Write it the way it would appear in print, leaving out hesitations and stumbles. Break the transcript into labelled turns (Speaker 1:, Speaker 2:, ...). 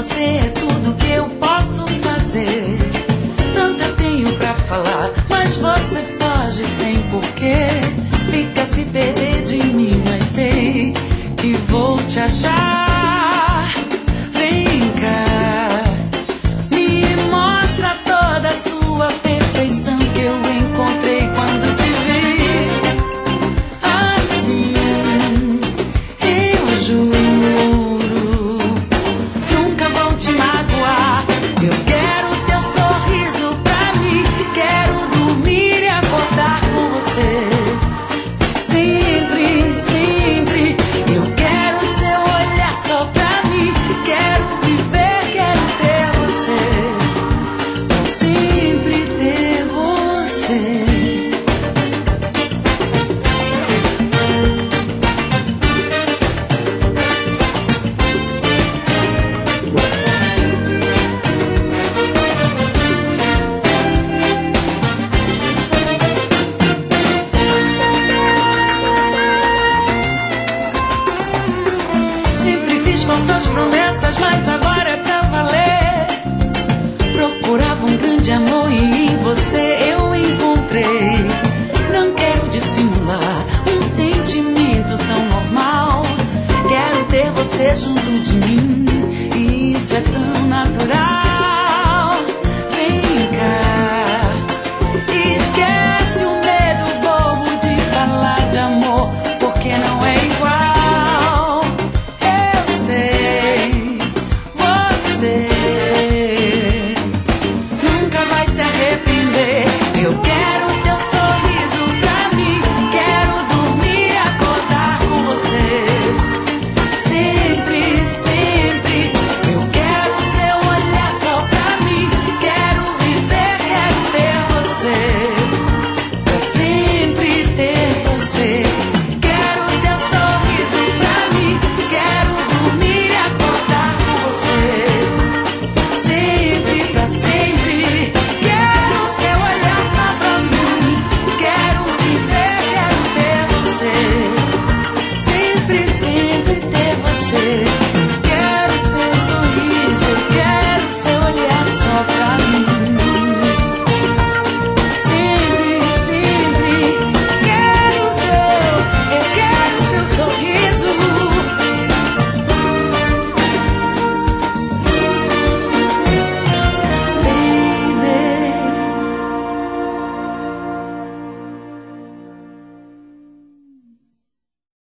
Speaker 1: você é tudo que eu posso fazer. Tanto eu tenho pra falar, mas você foge sem porquê. Fica se perder de mim, mas sei que vou te achar. Vem cá, me mostra toda a sua perfeição que eu encontrei quando te vi. Assim, eu juro, nunca vou te magoar. Eu quero teu sorriso pra mim, quero dormir e acordar com você. Sempre, sempre, eu quero seu olhar só pra mim. Quero viver, quero ter você, pra sempre ter você. Sempre fiz falsas promessas, mas agora é pra valer. Procurava um grande amor e em você eu encontrei. Não quero dissimular um sentimento tão normal. Quero ter você junto de mim.